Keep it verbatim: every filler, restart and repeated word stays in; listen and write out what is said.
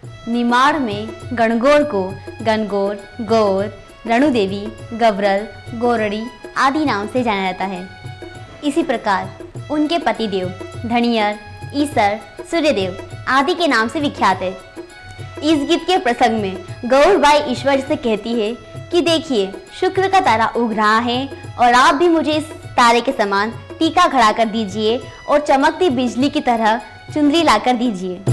निमाड़ में गणगौर को गणगौर, गौर, रणुदेवी, गबरल, गौरड़ी आदि नाम से जाना जाता है। इसी प्रकार उनके पतिदेव धनियर, ईसर, सूर्यदेव आदि के नाम से विख्यात है। इस गीत के प्रसंग में गौरबाई ईश्वर से कहती है कि देखिए, शुक्र का तारा उग रहा है और आप भी मुझे इस तारे के समान टीका खड़ा कर दीजिए और चमकती बिजली की तरह चुंदरी लाकर दीजिए।